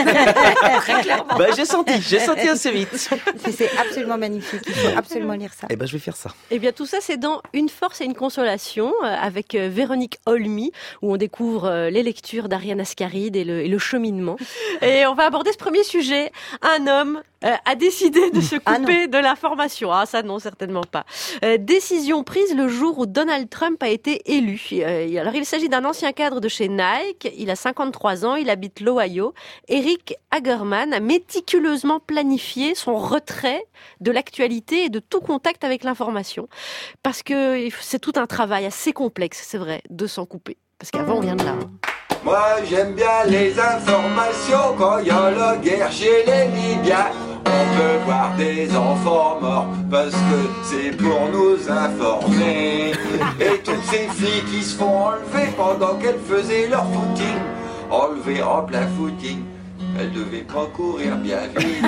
Très clairement. J'ai senti assez vite. C'est absolument magnifique. Il faut absolument lire ça. Je vais faire ça. Eh bien, tout ça, c'est dans Une force et une consolation, avec Véronique Olmy, où on découvre les lectures d'Ariane Ascaride et le cheminement. Et on va aborder ce premier sujet. Un homme a décidé de se couper de l'information. Ah, ça non, certainement pas. Décision prise le jour où Donald Trump a été élu. Alors, il s'agit d'un ancien cadre de chez Nike. Il a 53 ans, il habite l'Ohio. Eric Hagerman a méticuleusement planifié son retrait de l'actualité et de tout contact avec l'information. Parce que c'est tout un travail assez complexe, c'est vrai, de s'en couper. Parce qu'avant, on vient de là. Moi j'aime bien les informations quand il y a la guerre chez les Libyens. On peut voir des enfants morts parce que c'est pour nous informer. Et toutes ces filles qui se font enlever pendant qu'elles faisaient leur footing, enlevées en plein footing, elles devaient pas courir bien vite.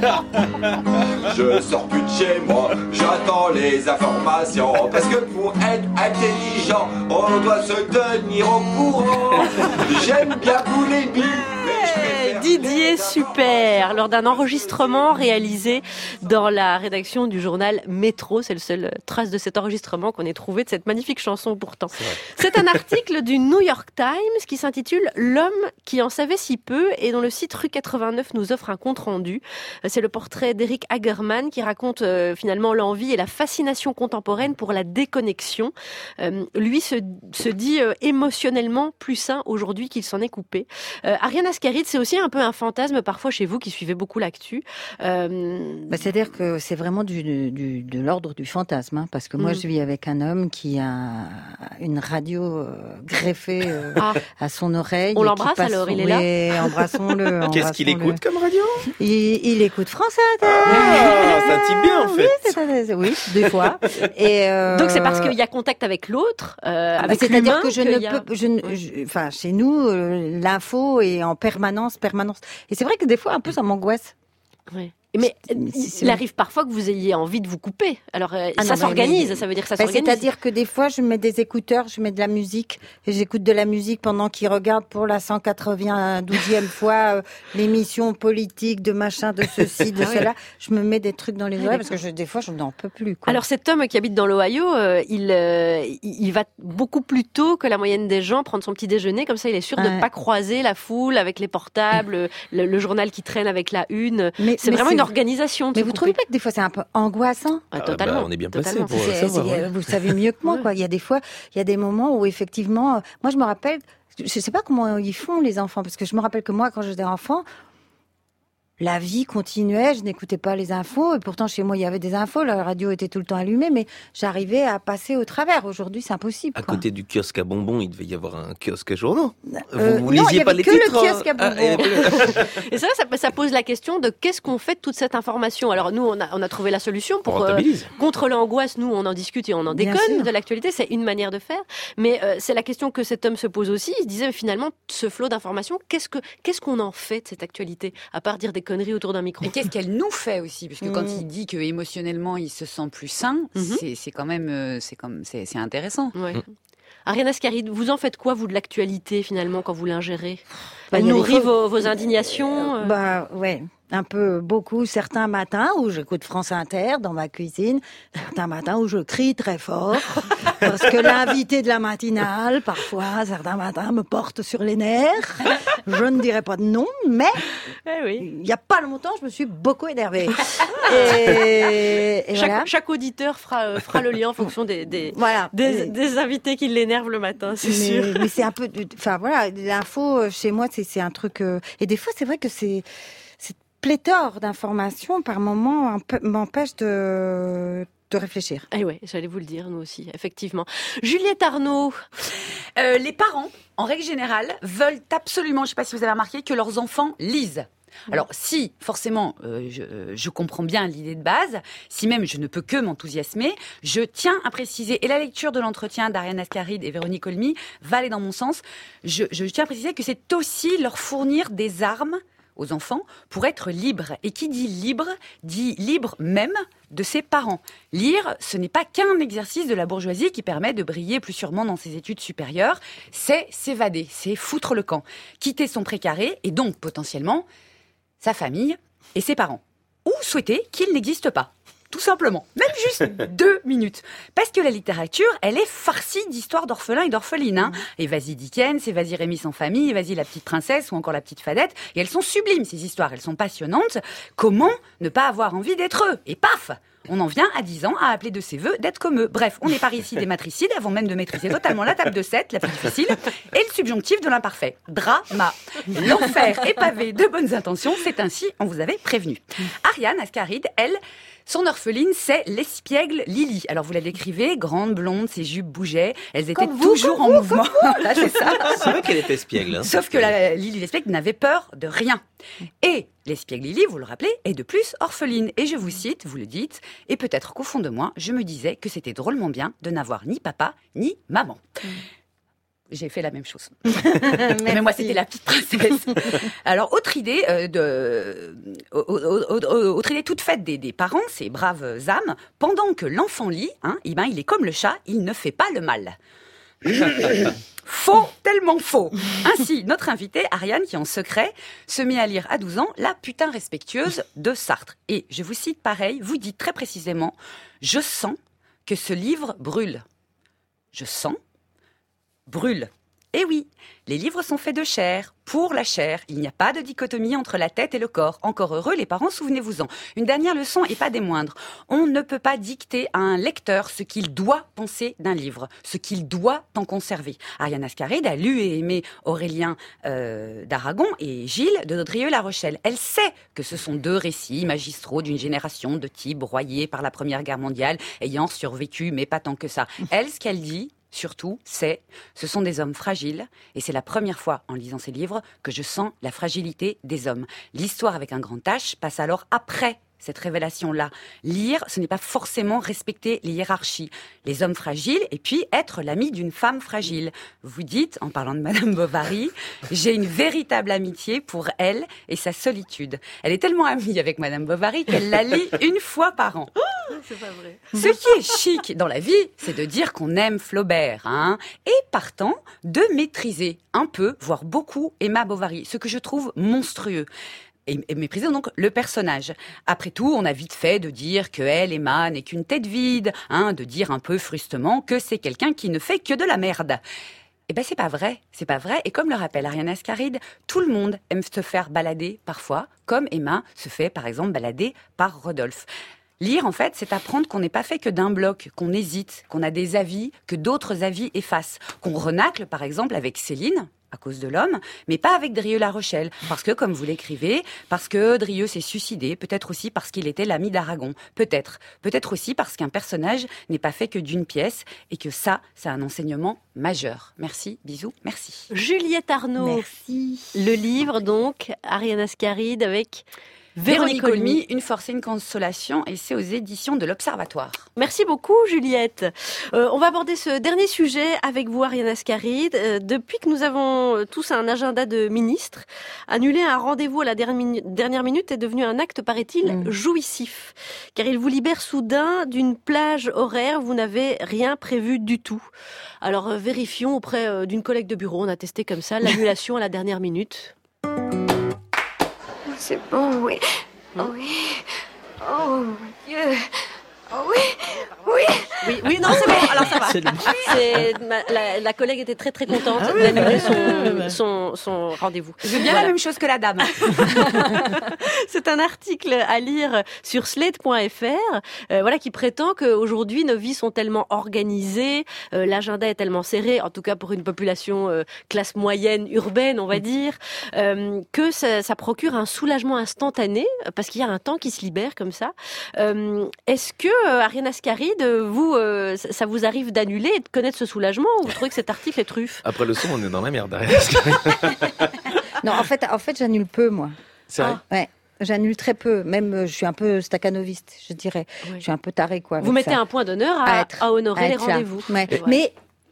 Je sors plus de chez moi, j'attends les informations. Parce que pour être intelligent, on doit se tenir au courant. J'aime bien vous les billes. Didier Super, lors d'un enregistrement réalisé dans la rédaction du journal Métro. C'est le seul trace de cet enregistrement qu'on ait trouvé de cette magnifique chanson pourtant. C'est un article du New York Times qui s'intitule « L'homme qui en savait si peu » et dont le site Rue 89 nous offre un compte-rendu. C'est le portrait d'Eric Hagerman qui raconte finalement l'envie et la fascination contemporaine pour la déconnexion. Lui se dit émotionnellement plus sain aujourd'hui qu'il s'en est coupé. Ariane Ascaride, c'est aussi un peu un fantasme parfois chez vous qui suivez beaucoup l'actu. C'est-à-dire que c'est vraiment de l'ordre du fantasme, hein, parce que moi je vis avec un homme qui a une radio greffée à son oreille. On l'embrasse alors, il est là. Oui, embrassons-le. Qu'est-ce qu'il écoute comme radio? Il écoute France Inter. Ça tient bien en fait. Oui, des fois. Et donc c'est parce qu'il y a contact avec l'autre, avec c'est-à-dire l'humain, que chez nous, l'info est en permanence. Et c'est vrai que des fois, un peu, ça m'angoisse. Oui. Mais il arrive parfois que vous ayez envie de vous couper. Alors ça s'organise, ça veut dire que ça s'organise. C'est-à-dire que des fois, je mets des écouteurs, je mets de la musique, et j'écoute de la musique pendant qu'il regarde pour la 192e fois l'émission politique de machin, de ceci, de cela. Je me mets des trucs dans les oreilles parce que des fois, je n'en peux plus. Quoi. Alors cet homme qui habite dans l'Ohio, il va beaucoup plus tôt que la moyenne des gens prendre son petit déjeuner. Comme ça, il est sûr de ne pas croiser la foule avec les portables, le journal qui traîne avec la une. C'est vraiment une organisation. Mais vous trouvez pas que des fois c'est un peu angoissant? Totalement. On est bien placé pour savoir. Vous savez mieux que moi, quoi. Il y a des fois, il y a des moments où effectivement, moi je me rappelle, je sais pas comment ils font les enfants, parce que je me rappelle que moi quand j'étais enfant, la vie continuait, je n'écoutais pas les infos, et pourtant chez moi il y avait des infos, la radio était tout le temps allumée, mais j'arrivais à passer au travers. Aujourd'hui c'est impossible. À côté du kiosque à bonbons, il devait y avoir un kiosque à journaux. Vous lisiez pas les titres? Non, il y avait que le kiosque à bonbons. Et c'est vrai, ça pose la question de qu'est-ce qu'on fait de toute cette information. Alors nous, on a trouvé la solution pour contre l'angoisse. Nous, on en discute et on en déconne de l'actualité. C'est une manière de faire, mais c'est la question que cet homme se pose aussi. Il se disait finalement, ce flot d'informations, qu'est-ce qu'on en fait de cette actualité, à part dire des conneries autour d'un micro. Et qu'est-ce qu'elle nous fait aussi, parce que quand il dit que émotionnellement il se sent plus sain, c'est quand même c'est intéressant. Ouais. Ariane Ascaride, vous en faites quoi vous de l'actualité finalement quand vous l'ingérez? Elle nourrit vos indignations. Ouais. Un peu, beaucoup, certains matins où j'écoute France Inter dans ma cuisine, certains matins où je crie très fort, parce que l'invité de la matinale, parfois, certains matins, me porte sur les nerfs. Je ne dirai pas de nom, mais il n'y a pas longtemps, je me suis beaucoup énervée. Et chaque auditeur fera le lien en fonction des invités qui l'énervent le matin, c'est sûr. Mais c'est un peu... Enfin, voilà, l'info, chez moi, c'est un truc... et des fois, c'est vrai que c'est pléthore d'informations, par moments, m'empêche de réfléchir. Eh ouais, j'allais vous le dire, nous aussi, effectivement. Juliette Arnaud. Les parents, en règle générale, veulent absolument, je ne sais pas si vous avez remarqué, que leurs enfants lisent. Alors si, forcément, je comprends bien l'idée de base, si même je ne peux que m'enthousiasmer, je tiens à préciser, et la lecture de l'entretien d'Ariane Ascaride et Véronique Olmy va aller dans mon sens, je tiens à préciser que c'est aussi leur fournir des armes aux enfants pour être libre. Et qui dit libre même de ses parents. Lire, ce n'est pas qu'un exercice de la bourgeoisie qui permet de briller plus sûrement dans ses études supérieures, c'est s'évader, c'est foutre le camp, quitter son précaré et donc potentiellement sa famille et ses parents. Ou souhaiter qu'il n'existe pas. Tout simplement. Même juste 2 minutes. Parce que la littérature, elle est farcie d'histoires d'orphelins et d'orphelines. Hein. Et vas-y Dickens, et vas-y Rémi sans famille, et vas-y La Petite Princesse, ou encore La Petite Fadette. Et elles sont sublimes, ces histoires. Elles sont passionnantes. Comment ne pas avoir envie d'être eux? Et paf! On en vient à 10 ans à appeler de ses voeux d'être comme eux. Bref, on est parricides et matricides avant même de maîtriser totalement la table de 7, la plus difficile, et le subjonctif de l'imparfait. Drama. L'enfer est pavé de bonnes intentions, c'est ainsi, on vous avait prévenu. Ariane Ascaride, elle, son orpheline, c'est l'espiègle Lily. Alors vous la décrivez, grande, blonde, ses jupes bougeaient, elles étaient toujours en mouvement. Là, c'est ça. C'est vrai qu'elle était espiègle. Hein. Sauf que Lily l'espiègle n'avait peur de rien. Et l'espiègle Lily, vous le rappelez, est de plus orpheline. Et je vous cite, vous le dites, et peut-être qu'au fond de moi, je me disais que c'était drôlement bien de n'avoir ni papa ni maman. J'ai fait la même chose. Mais moi, c'était La Petite Princesse. Alors, autre idée autre idée toute faite des parents, ces braves âmes, pendant que l'enfant lit, il est comme le chat, il ne fait pas le mal. Faux, tellement faux. Ainsi, notre invitée, Ariane, qui en secret, se met à lire à 12 ans La putain respectueuse de Sartre. Et je vous cite pareil, vous dites très précisément, je sens que ce livre brûle. Je sens brûle. Et oui, les livres sont faits de chair, pour la chair. Il n'y a pas de dichotomie entre la tête et le corps. Encore heureux, les parents, souvenez-vous-en. Une dernière leçon, et pas des moindres. On ne peut pas dicter à un lecteur ce qu'il doit penser d'un livre, ce qu'il doit en conserver. Ariane Ascaride a lu et aimé Aurélien d'Aragon et Gilles de Vaudreuil-La Rochelle. Elle sait que ce sont 2 récits magistraux d'une génération de types broyés par la Première Guerre mondiale, ayant survécu, mais pas tant que ça. Elle, ce qu'elle dit, surtout, ce sont des hommes fragiles, et c'est la première fois en lisant ces livres que je sens la fragilité des hommes. L'histoire avec un grand H passe alors après cette révélation-là. Lire, ce n'est pas forcément respecter les hiérarchies. Les hommes fragiles, et puis être l'ami d'une femme fragile. Vous dites, en parlant de Madame Bovary, j'ai une véritable amitié pour elle et sa solitude. Elle est tellement amie avec Madame Bovary qu'elle la lit une fois par an. C'est pas vrai. Ce qui est chic dans la vie, c'est de dire qu'on aime Flaubert, et partant, de maîtriser un peu, voire beaucoup, Emma Bovary, ce que je trouve monstrueux. Et mépriser donc le personnage. Après tout, on a vite fait de dire que elle, Emma, n'est qu'une tête vide, de dire un peu frustement que c'est quelqu'un qui ne fait que de la merde. Eh ben c'est pas vrai, et comme le rappelle Ariane Ascaride, tout le monde aime se faire balader parfois, comme Emma se fait par exemple balader par Rodolphe. Lire, en fait, c'est apprendre qu'on n'est pas fait que d'un bloc, qu'on hésite, qu'on a des avis, que d'autres avis effacent, qu'on renacle, par exemple, avec Céline, à cause de l'homme, mais pas avec Drieux-La Rochelle, parce que, comme vous l'écrivez, parce que Drieux s'est suicidé, peut-être aussi parce qu'il était l'ami d'Aragon, peut-être aussi parce qu'un personnage n'est pas fait que d'une pièce, et que ça, c'est un enseignement majeur. Merci, bisous, merci. Juliette Arnaud. Merci. Le livre, donc, Ariane Ascaride avec Véronique Olmy, Une force et une consolation, et c'est aux éditions de l'Observatoire. Merci beaucoup, Juliette. On va aborder ce dernier sujet avec vous, Ariane Ascaride. Depuis que nous avons tous un agenda de ministre, annuler un rendez-vous à la dernière minute est devenu un acte, paraît-il, jouissif. Car il vous libère soudain d'une plage horaire, vous n'avez rien prévu du tout. Alors, vérifions auprès d'une collègue de bureau, on a testé comme ça l'annulation à la dernière minute. C'est bon, oui. Oui. Oh, mon Dieu. Oh, oui. Oui, non, c'est bon. Alors, ça va. La collègue était très, très contente d'annuler son rendez-vous. Je veux bien la même chose que la dame. C'est un article à lire sur slate.fr, qui prétend qu'aujourd'hui, nos vies sont tellement organisées, l'agenda est tellement serré, en tout cas pour une population classe moyenne urbaine, on va dire, que ça procure un soulagement instantané, parce qu'il y a un temps qui se libère comme ça. Est-ce que, Ariane Ascaride, vous, ça vous arrive d'annuler et de connaître ce soulagement, ou vous trouvez que cet article est truffe? Après le son, on est dans la merde, Ariane Ascaride. Non, en fait, j'annule peu, moi. C'est vrai? Ouais. J'annule très peu, même je suis un peu staccanoviste, je dirais. Oui. Je suis un peu tarée, quoi. Vous mettez un point d'honneur à honorer les rendez-vous. Ouais. Mais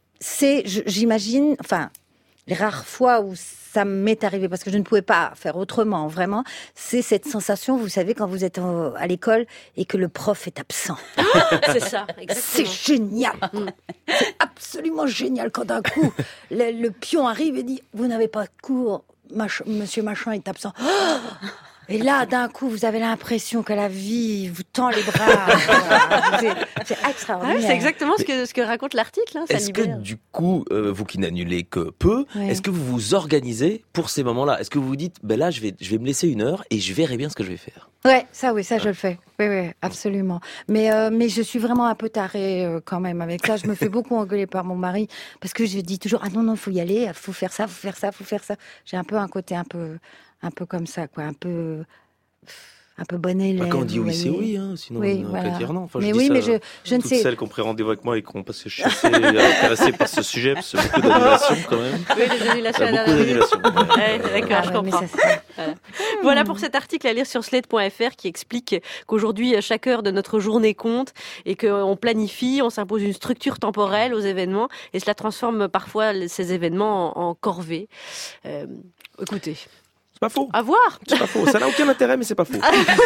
j'imagine, les rares fois où ça m'est arrivé, parce que je ne pouvais pas faire autrement, vraiment, c'est cette sensation, vous savez, quand vous êtes à l'école et que le prof est absent. C'est ça, exactement. C'est génial. C'est absolument génial quand d'un coup, le pion arrive et dit « Vous n'avez pas de cours, monsieur machin est absent. » Et là, d'un coup, vous avez l'impression que la vie vous tend les bras. C'est extraordinaire. C'est exactement ce que raconte l'article. Ça est-ce libère. que du coup, vous qui n'annulez que peu, est-ce que vous vous organisez pour ces moments-là? Est-ce que vous vous dites, là, je vais me laisser 1 heure et je verrai bien ce que je vais faire? Ça je le fais. Oui, absolument. Mais je suis vraiment un peu tarée quand même avec ça. Je me fais beaucoup engueuler par mon mari parce que je dis toujours, ah non, faut y aller, faut faire ça. J'ai un peu un côté un peu comme ça, quoi, un peu bon élève. Quand on dit oui, c'est oui, sinon on n'a qu'à dire non. Mais oui, mais je ne sais. Toutes celles qui ont pris rendez-vous avec moi et qui ont passé, je suis assez intéressé par ce sujet, parce que c'est beaucoup d'annulations quand même. Oui, les annulations. Beaucoup d'annulations. D'accord, je comprends. Voilà pour cet article à lire sur slate.fr qui explique qu'aujourd'hui, chaque heure de notre journée compte et qu'on planifie, on s'impose une structure temporelle aux événements et cela transforme parfois ces événements en corvée. Écoutez. C'est pas faux. À voir. C'est pas faux. Ça n'a aucun intérêt, mais c'est pas faux.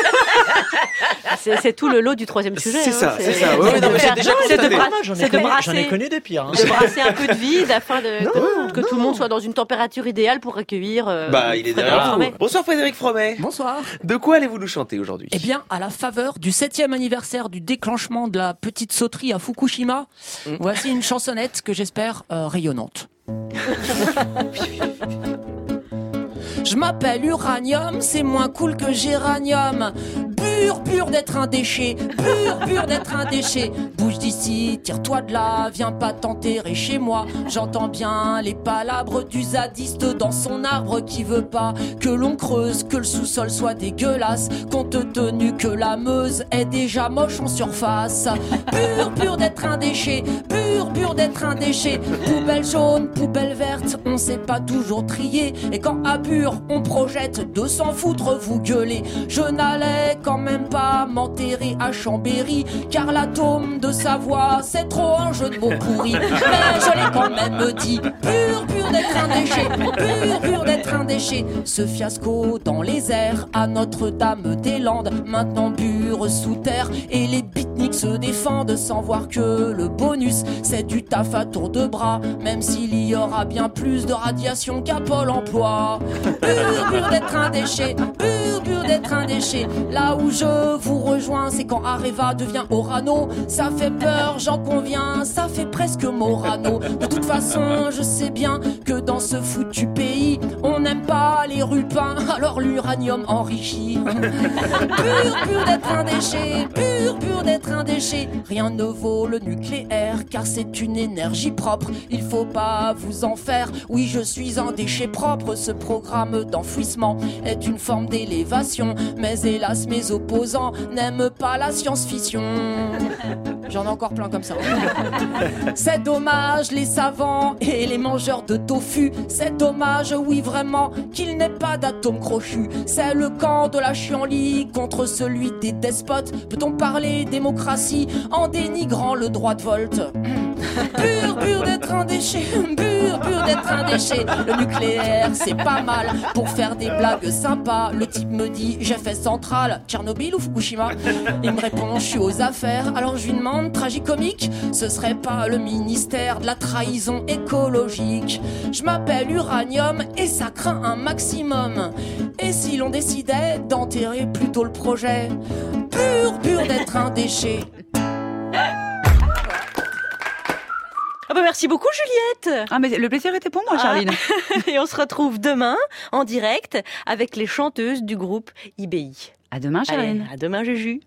C'est tout le lot du troisième sujet. C'est ça. Ouais, non, j'ai déjà constaté. J'en ai connu des pires. De brasser un peu de vide afin que tout le monde soit dans une température idéale pour accueillir. Il est derrière nous. Bonsoir Frédéric Fromet. Bonsoir. De quoi allez-vous nous chanter aujourd'hui? Eh bien, à la faveur du 7e anniversaire du déclenchement de la petite sauterie à Fukushima, voici une chansonnette que j'espère rayonnante. Je m'appelle uranium, c'est moins cool que géranium. Pur d'être un déchet, pur d'être un déchet. Bouge d'ici, tire-toi de là, viens pas t'enterrer chez moi. J'entends bien les palabres du zadiste dans son arbre qui veut pas que l'on creuse, que le sous-sol soit dégueulasse. Compte tenu que la Meuse est déjà moche en surface. Pur d'être un déchet, pur d'être un déchet. Poubelle jaune, poubelle verte, on sait pas toujours trier. Et quand à Bure on projette de s'en foutre, vous gueulez. Je n'allais quand même pas m'enterrer à Chambéry, car l'atome de Savoie c'est trop un jeu de mots pourri. Mais je l'ai quand même dit, pur d'être un déchet, pur d'être un déchet. Ce fiasco dans les airs à Notre-Dame-des-Landes, maintenant Bure sous terre, et les beatniks se défendent sans voir que le bonus c'est du taf à tour de bras, même s'il y aura bien plus de radiation qu'à Pôle emploi. Pur d'être un déchet, pur d'être un déchet. Là où je vous rejoins, c'est quand Areva devient Orano. Ça fait peur, j'en conviens, ça fait presque Morano. De toute façon, je sais bien que dans ce foutu pays, on n'aime pas les rupins, alors l'uranium enrichit. Pur d'être un déchet, pur d'être un déchet. Rien ne vaut le nucléaire, car c'est une énergie propre. Il faut pas vous en faire, oui je suis un déchet propre. Ce programme d'enfouissement est une forme d'élévation, mais hélas mes opposants n'aiment pas la science-fiction. J'en ai encore plein comme ça. C'est dommage les savants et les mangeurs de tofu. C'est dommage, oui vraiment, qu'il n'ait pas d'atome crochu. C'est le camp de la chienlit contre celui des despotes. Peut-on parler démocratie en dénigrant le droit de vote? Pur d'être un déchet, pur d'être un déchet. Le nucléaire c'est pas mal pour faire des blagues sympas. Le type me dit j'ai fait centrale, Tchernobyl ou Fukushima? Il me répond je suis aux affaires. Alors je lui demande tragicomique, ce serait pas le ministère de la trahison écologique? Je m'appelle uranium et ça craint un maximum. Et si l'on décidait d'enterrer plutôt le projet? Pur d'être un déchet. Ah bah merci beaucoup Juliette. Ah mais le plaisir était pour moi, Charline. Et on se retrouve demain en direct avec les chanteuses du groupe IBI. À demain, Charline. Allez, à demain Juju.